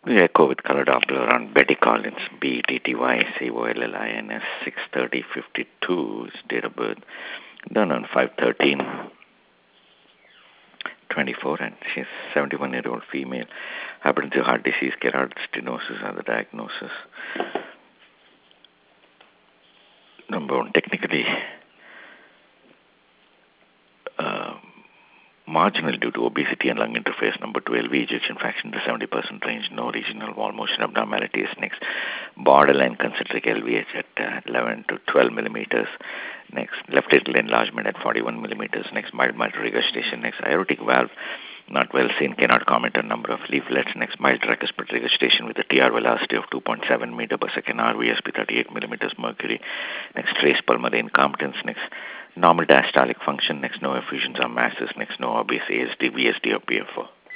We echo with color Doppler on Betty Collins, BETTYCOLLINS 63052 is date of birth. Done on 5/13/24, and she's 71-year-old female. Hypertensive heart disease, Gerard stenosis are the diagnosis. Number one, technically, uh, marginal due to obesity and lung interface. Number two, LV ejection fraction to 70% range. No regional wall motion abnormalities. Next, borderline concentric LVH at 11 to 12 millimeters. Next, left atrial enlargement at 41 millimeters. Next, mild mitral regurgitation. Next, aortic valve not well seen. Cannot comment on number of leaflets. Next, mild tricuspid regurgitation with a TR velocity of 2.7 meter per second. RVSP 38 millimeters mercury. Next, trace pulmonary incompetence. Next, normal diastolic function. Next, no effusions or masses. Next, no obvious ASD, VSD, or PFO.